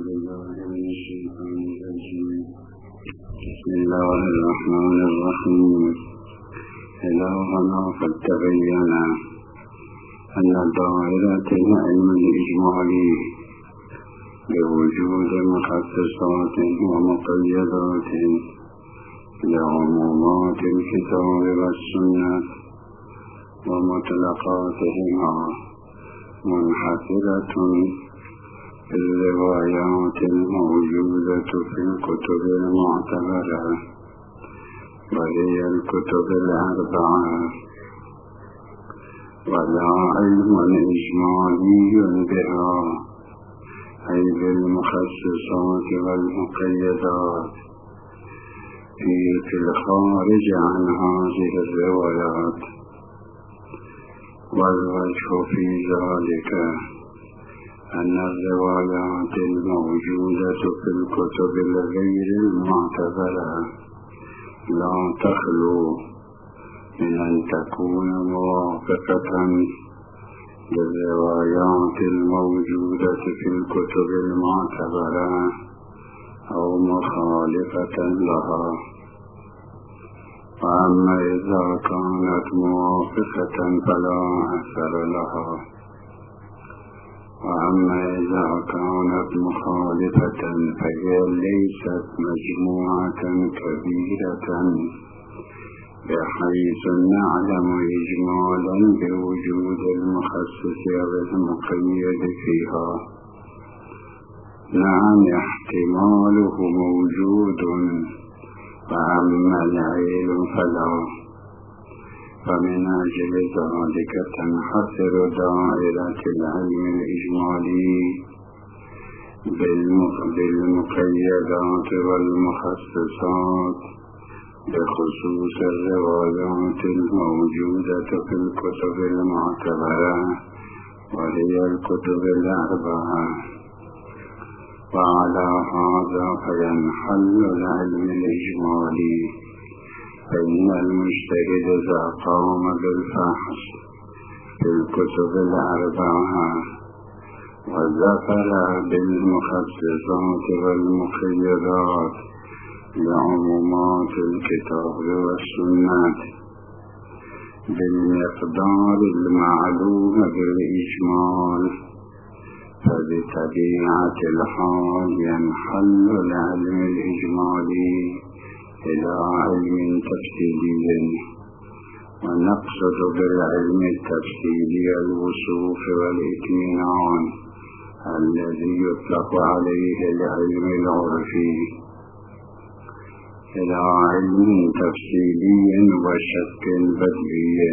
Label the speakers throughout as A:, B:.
A: بالله من الشيطان الرجيم. بسم الله الرحمن الرحيم. إلهنا قد تبين أن دائرة العلم الإجمالي بوجود مخصصات ومقيدات لعمومات الكتاب والسنة ومطلقاتهما منحصرة في الروايات الموجودة في الكتب المعتبرة، وهي الكتب الأربعة، ولا علم إجمالي بها أي بالمخصصات والمقيدات في الخارج عن هذه الروايات. والوجه في ذلك أن الروايات الموجودة في الكتب الغير المعتبرة لا تخلو من أن تكون موافقة للروايات الموجودة في الكتب المعتبرة أو مخالفة لها. وأما إذا كانت موافقة فلا أثر لها، وأما إذا كانت مخالفة فهي ليست مجموعة كبيرة بحيث نعلم إجمالا بوجود المخصص والمقيد فيها. نعم، احتماله موجود، وأما العلم فلا. فمن أجل ذلك تنحصر دائرة العلم الإجمالي بالمقيدات والمخصصات بخصوص الروايات الموجودة في الكتب المعتبرة، وهي الكتب الأربعة. وعلى هذا فينحل العلم الإجمالي، فإن المجتهد إذا قام بالفحص في الكتب الأربعة وظفر بالمخصصات والمقيدات لعمومات الكتاب والسنة بالمقدار المعلوم بالإجمال، فبطبيعة الحال ينحل العلم الإجمالي إلى علم تفصيلي. ونقصد بالعلم التفصيلي الوصوف والإطمئنان الذي يطلق عليه العلم العرفي، إلى علم تفصيلي وشك بدوي.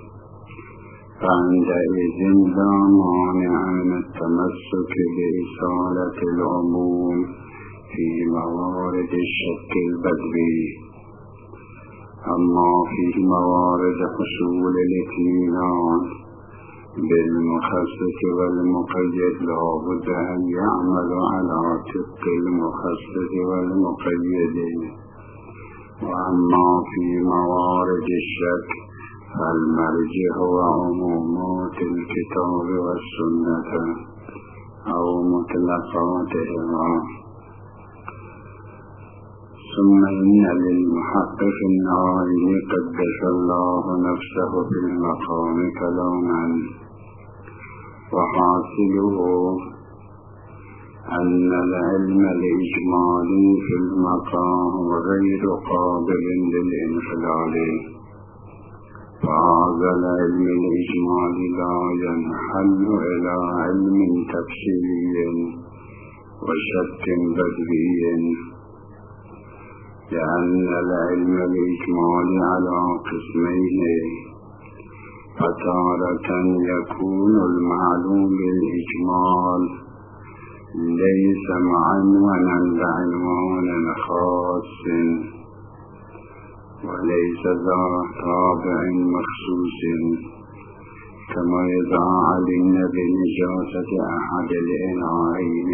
A: فعندئذ لا مانع من التمسك بإصالة العموم في موارد الشك البدوي. أما في موارد حصول الاطمئنان بالمخصص والمقيد لا بد أن يعمل على طبق المخصص والمقيد. وأما في موارد الشك فالمرجع هو عمومات الكتاب والسنة أو مطلقاتهما. ثم إن للمحقق النووي قدس الله نفسه في المقام كلاما، وحاصله أن العلم الإجمالي في المقام غير قابل للإنحلال، فهذا العلم الإجمالي لا ينحل إلى علم تفصيلي وشك بدوي، لأن العلم الإجمالي على قسمين: فتارة يكون المعلوم بالإجمال ليس معنونا بعنوان خاص، وليس ذا طابع مخصوص، كما إذا علمنا بنجاسة أحد الإناءين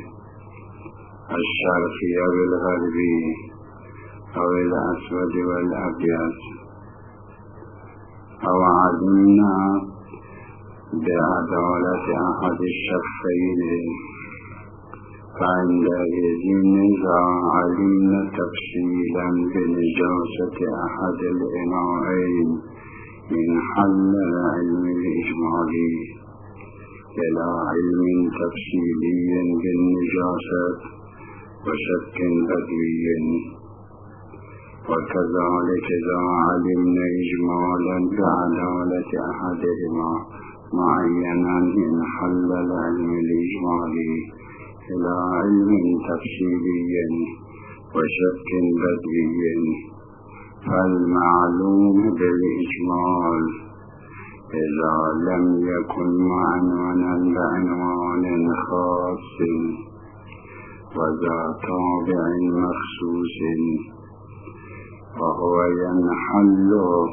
A: الشرقي والغربي أو الأسود والأبيض، أو علمنا بعدالة أحد الشخصين فعندئذ إذا علمنا تفصيلا بنجاسة أحد الإناءين انحل العلم الإجمالي إلى علم تفصيلي بالنجاسة وشك بدوي. وكذلك إذا علمنا إجمالا بعدالة أحدهما معينا انحل العلم الإجمالي إلى علم تفصيلي وشك بدوي. فالمعلوم بالإجمال إذا لم يكن معنونا بعنوان خاص وذا تابع مخصوص فهو ينحل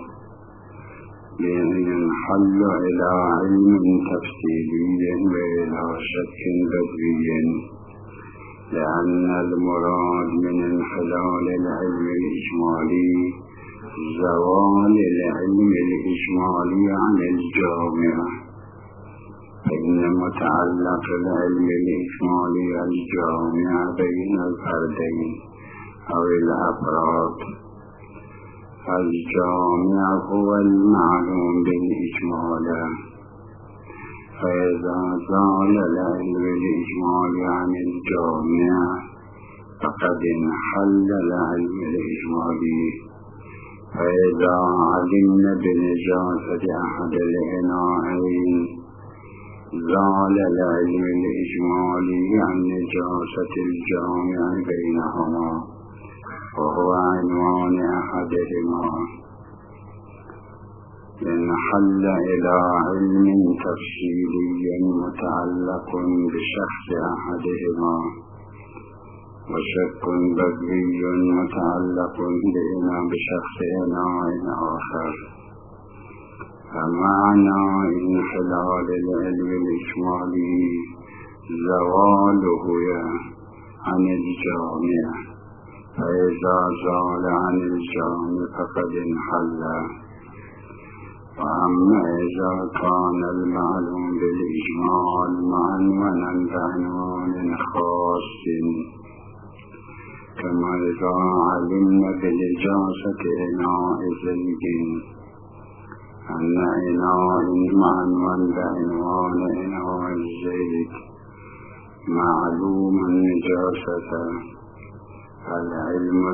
A: إلى علم تفصيلي وإلى شك بدوي، لأن المراد من انحلال العلم الإجمالي زوال العلم الإجمالي عن الجامعة، فإن متعلق العلم الإجمالي الجامع بين الفردين أو الأفراد. الجامع هو المعلوم بالإجمال، فإذا زال العلم الإجمالي عن الجامع فقد انحل العلم الإجمالي. فإذا علمنا بنجاسة أحد الإناءين زال العلم الإجمالي عن نجاسة الجامع بينهما وهو عنوان أحدهما، انحل إلى علم تفصيلي متعلق بشخص أحدهما وشك بدوي متعلق بشخص آخر. فمعنى انحلال العلم الإجمالي زواله عن الجامع، فإذا زال عن الجامع فقد انحل. وأما إذا كان المعلوم بالإجمال معنونا بعنوان خاص، كما إذا علمنا بنجاسة إناء زيد أن إناء معنون بعنوان إناء الزيت معلوم النجاسة، فالعلم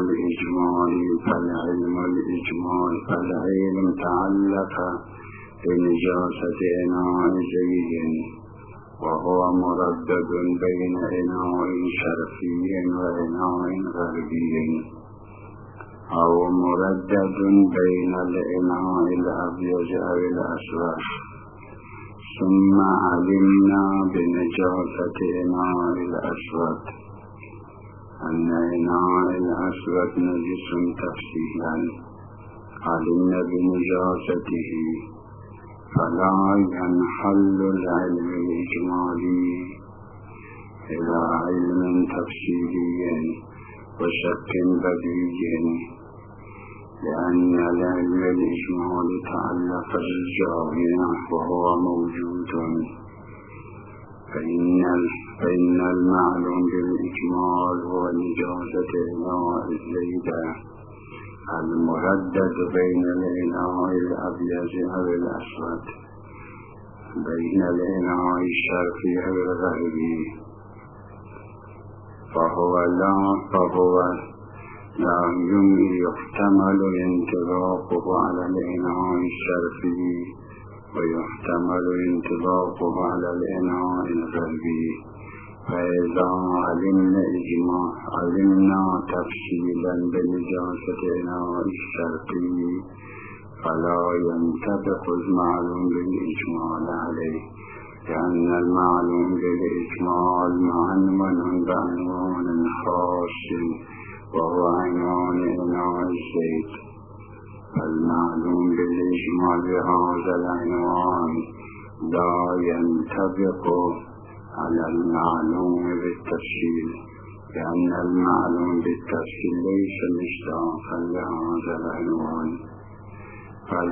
A: تعلق بنجاسة إناء زيد وهو مردد بين إناء شرقي وإناء غربي، أو مردد بين الإناء الأبيض أو الأسود. ثم علمنا بنجاسة إناء الأسود أن إناء الأسود نجس تفصيلا، علمنا بنجاسته، فلا ينحل العلم الإجمالي إلى علم تفصيلي وشك بدوي، لأن العلم الإجمالي تعلق بالجامع وهو موجود. فإن المعلوم بالإجمال هو نجاسة إناء الزيدة المردد بين الإناء الأبيض أو الأسود، بين الإناء الشرقي أو الغربي، فهو لا يحتمل انطباقه على الإناء الشرقي ويحتمل انطباقه على الإناء الغربي. فإذا علمنا تفصيلا بنجاسة إناء الشرقي فلا ينطبق المعلوم بالإجمال عليه، لأن المعلوم بالإجمال معنون بعنوان خاص وهو عنوان إناء الزيت. فالمعلوم بالإجمال بهذا العنوان لا ينطبق على المعلوم بالتفصيل، لأن المعلوم بالتفصيل ليس مشتاقا لهذا العنوان،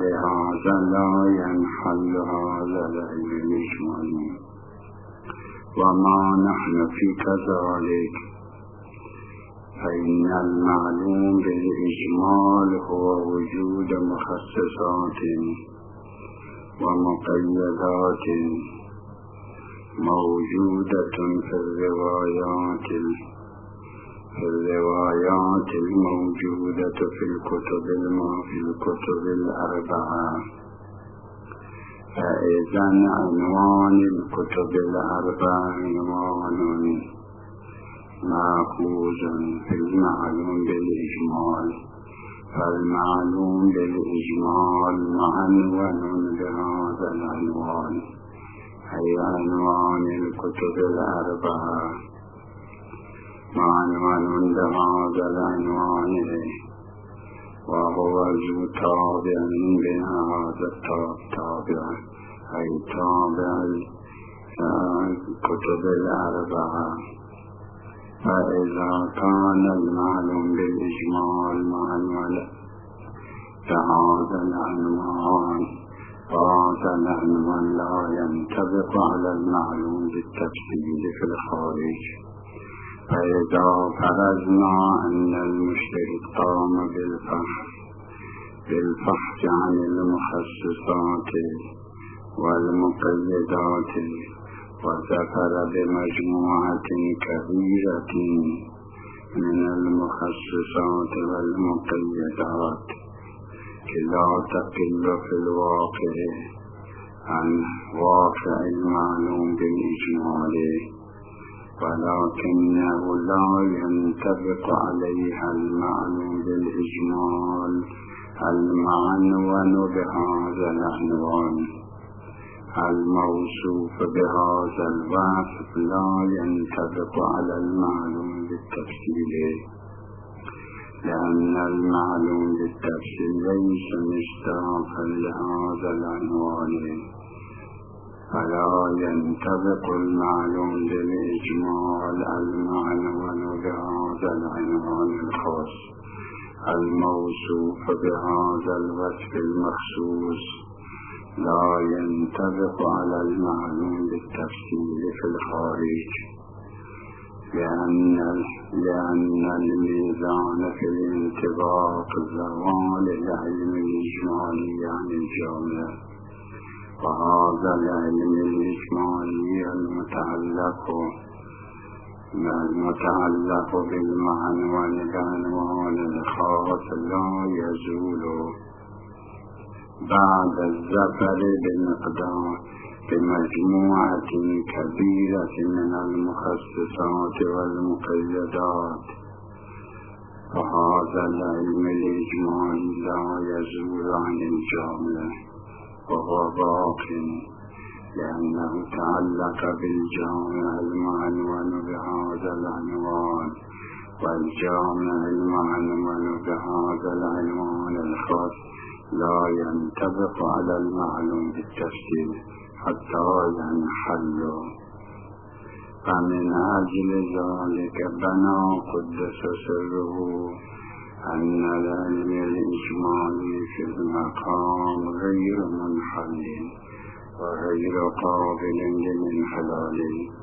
A: فلهذا لا ينحل هذا العلم الإجمالي. وما نحن في كذلك، فإن المعلوم بالإجمال هو وجود مخصصات ومقيدات موجودة في الروايات الموجودة في الكتب الأربعة. فإذا عنوان الكتب الأربعة عنوان مأخوذ في المعلوم بالإجمال، فالمعلوم بالإجمال معنون بهذا العنوان، أي عنوان الكتب الأربعة معنون بهذا العنوان، وهو ذو تابع بهذا التابع، أي تابع الكتب الأربعة. فإذا كان المعلوم بالإجمال معنون بهذا العنوان، فهذا العنوان لا ينطبق على المعلوم بالتفصيل في الخارج. فإذا فرضنا أن المشتري قام بالفحص عن المخصصات والمقيدات وظفر بمجموعة كبيرة من المخصصات والمقيدات لا تقل في الواقع عن واقع المعلوم بالإجمال، ولكنه لا ينطبق عليها المعلوم بالإجمال المعنون بهذا العنوان الموصوف بهذا الوصف، لا ينطبق على المعلوم بالتفصيل، لأن المعلوم بالتفصيل ليس مشتاقا لهذا العنوان، فلا ينطبق المعلوم بالإجمال المعنون بهذا العنوان الخاص الموصوف بهذا الوصف المخصوص، لا ينطبق على المعلوم بالتفصيل في الخارج، لأن الميزان في الانطباق زوال العلم الإجمالي عن الجامع، وهذا العلم الإجمالي المتعلق بالعنوان الخاص لا يزول بعد الظفر بمجموعة كبيرة من المخصصات والمقيدات، وهذا العلم الإجمالي لا يزول عن الجامع وهو باق، لأنه تعلق بالجامع المعنون بهذا العنوان، والجامع المعنون بهذا العنوان الخاص لا ينطبق على المعلوم بالتفصيل حتى ينحل. فمن أجل ذلك بنى قدس سره أن العلم الإجمالي في المقام غير منحل وغير قابل للانحلال،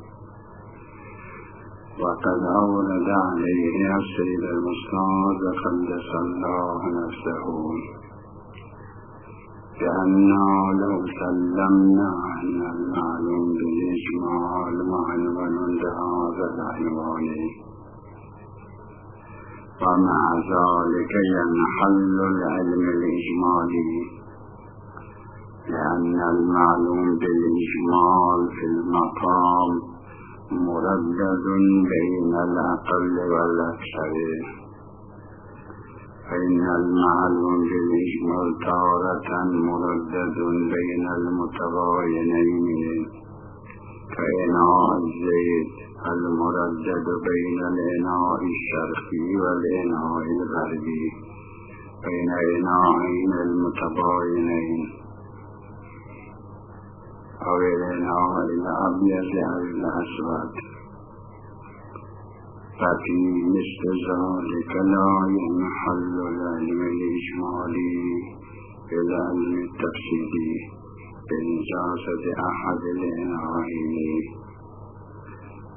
A: وقد أورد عليه السيد المستعاذ قدس الله نفسه بأننا لو سلمنا أن المعلوم بالإجمال معنون بهذا العنوان، ومع ذلك ينحل العلم الإجمالي، لأن المعلوم بالإجمال في المقام مردد بين الأقل والأكثر، فإن المعلوم بالإجمال تارة مردد بين المتباينين كإناء الزيت المردد بين الإناء الشرقي والإناء الغربي، بين إناءين المتباينين، أو الإناء الأبيض أو الأسود. ففي مثل ذلك لا ينحل العلم الإجمالي بالعلم التفصيلي بإجازة أحد الإناءين،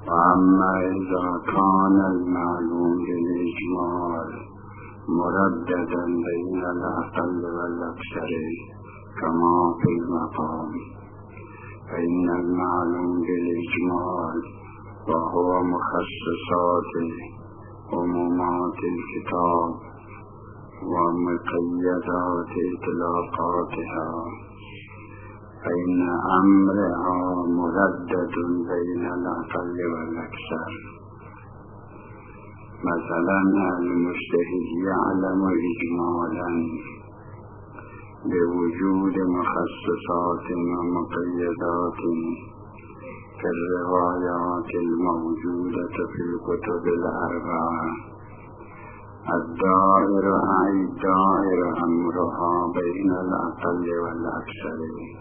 A: وأما إذا كان المعلوم بالإجمال مرددا بين الأقل والأكثر كما في المقام، فإن المعلوم بالإجمال وهو مخصصات عمومات الكتاب ومقيدات إطلاقاتها، فإن أمرها مردد بين الأقل والأكثر. مثلا المجتهد يعلم إجمالا بوجود مخصصات ومقيدات كالروايات الموجودة في الكتب الأربعة، الدائر أمرها بين الأقل والأكثر،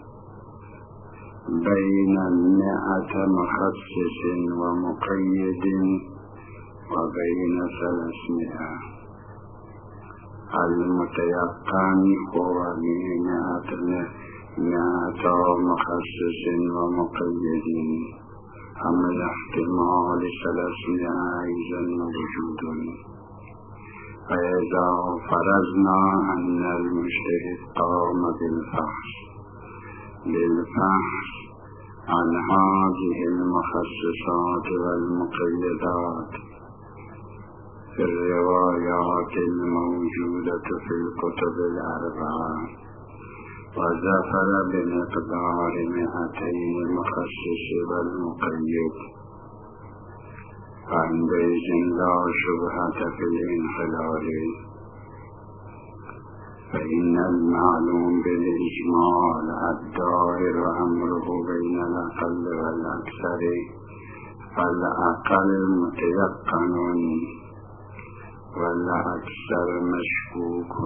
A: بين 100 مخصص ومقيد وبين 300. المتيقن هو 100 مخصص ومقيد، أما الاحتمال 300 أيضا موجود. فإذا فرضنا أن المجتهد قام بالفحص عن هذه المخصصات والمقيدات في الروايات الموجودة في الكتب الأربعة، وظفر بمقدار 200 مخصص والمقيد، فعندئذ لا شبهة في الانحلال، فإن المعلوم بالإجمال الدائر أمره بين الأقل والأكثر، فالأقل متيقن والأكثر مشكوك،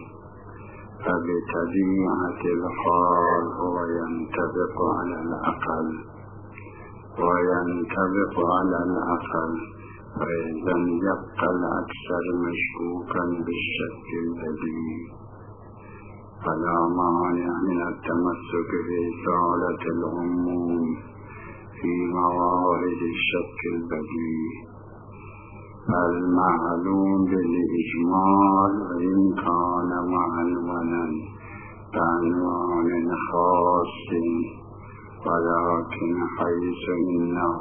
A: فبطبيعة الحال هو ينطبق على الأقل وينطبق على الأقل، فإذا يبقى الأكثر مشكوكا بالشك البديهي، فلا مانع من التمسك برسالة العموم في موارد الشك البديهي. المعلوم بالإجمال وإن كان معلوما بعنوان خاص، ولكن حيث إنه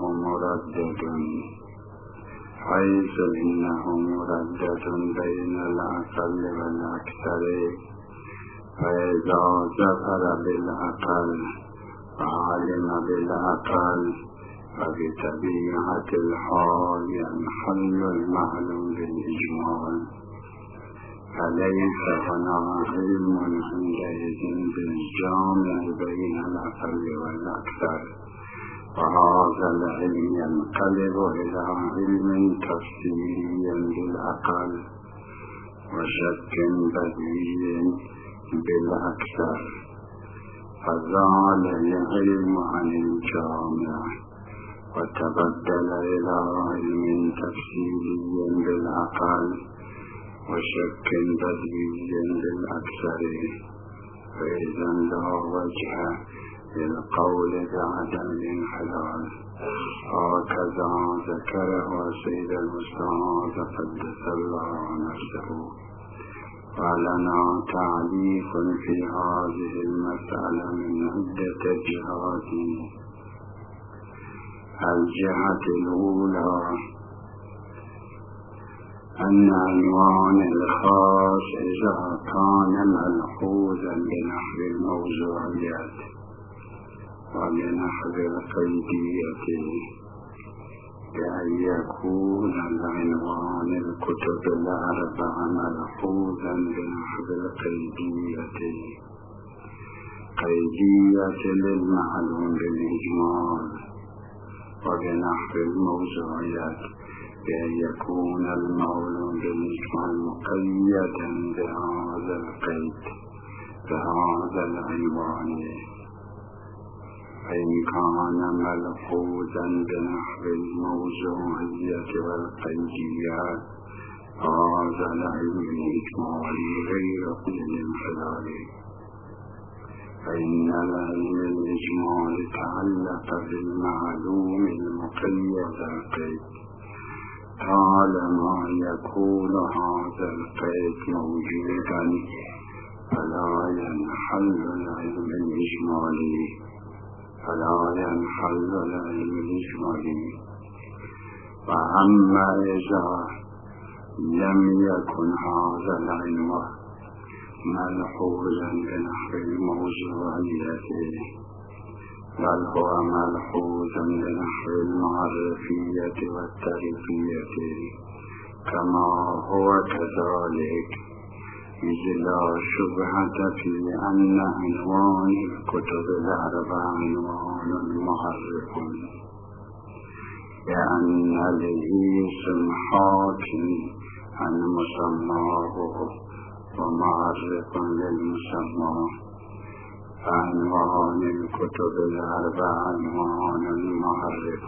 A: مردد بين الأقل والأكثر، فإذا ظفر بالأقل وعلم بالأقل فبطبيعة الحال ينحل المعلوم بالإجمال، فليس هنا علم عندئذ بالجامع بين الأقل والأكثر، وهذا العلم ينقلب إلى علم تفسيري بالأقل وشك بديهي بالأكثر، فزال العلم عن الجامع وتبدل إلى علم تفسيري بالأقل وشك بديهي بالأكثر، فإذا لا وجه للقول بعدم الانحلال. هكذا ذكره سيد المستعاذ قدس الله نفسه. ولنا تعليق في هذه المسألة من عدة جهات. الجهة الأولى أن عنوان الخاص إذا كان ملحوظا بنحو الموضوعيات وبنحو القيدية، بأن يكون العنوان الكتب الأربعة ملحوظا بنحو قيدية للمعلوم بالإجمال، وبنحو الموضوعيات بأن يكون المعلوم بالإجمال مقيدا بهذا القيد بهذا العنوان. فإن كان ملحوظا بنحو الموضوعية والقيديات هذا العلم الإجمالي غير الانحلال. فإن العلم الإجمال تعلق بالمعلوم المقيد القيد طالما يكون هذا القيد موجودا فلا ينحل العلم الإجمالي وأما إذا لم يكن هذا العلم ملحوظا بنحو الموضوعية بل هو ملحوظا بنحو المعرفية والتعريفية كما هو كذلك، إذ لا شبهة في أن عنوان الكتب الأربع عنوان معرف، لأن الاسم حاكم عن مسماه ومعرف للمسمى، فعنوان الكتب الأربع عنوان معرف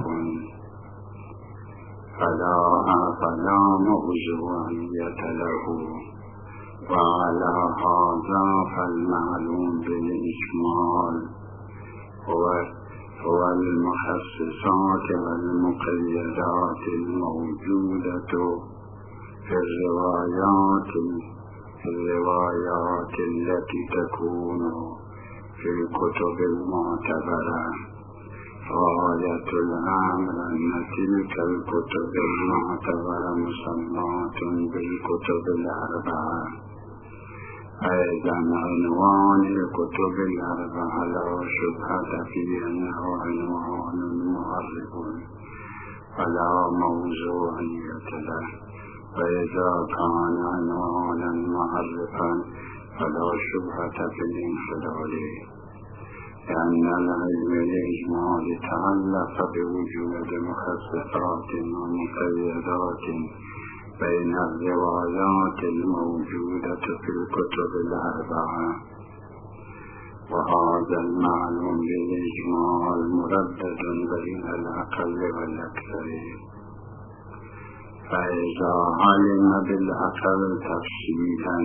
A: فلا موضوعية له، وعلى هذا فالمعلوم بالإجمال هو المخصصات والمقيدات الموجودة في الروايات التي تكون في الكتب المعتبرة. غاية الأمر أن تلك الكتب المعتبرة مسماة بالكتب الأربعة. أيضا عنوان الكتب الأربعة لا شبهة في أنه عنوان معرف فلا موضوعية له، وإذا كان عنوانا معرفا فلا شبهة في الانحلال، لأن العلم الإجمالي تعلق بوجود مخصصات ومقيدات بين الروايات الموجودة في الكتب الأربعة، وهذا المعلوم بالإجمال مردد بين الأقل والأكثر. فإذا علم بالأقل تفصيلا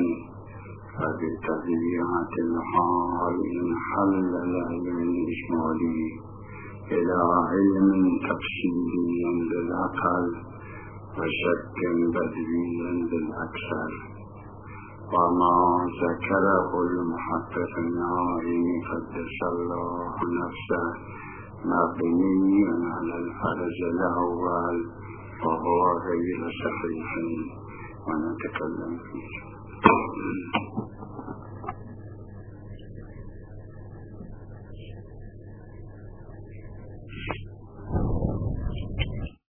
A: فبطبيعة الحال انحل العلم الإجمالي إلى علم تفصيلي بالأقل وشك بدوي بالأكثر. وما ذكره المحقق النائي قدس الله نفسه مبني على الفرض الأول وهو غير صحيح ونتكلم فيه.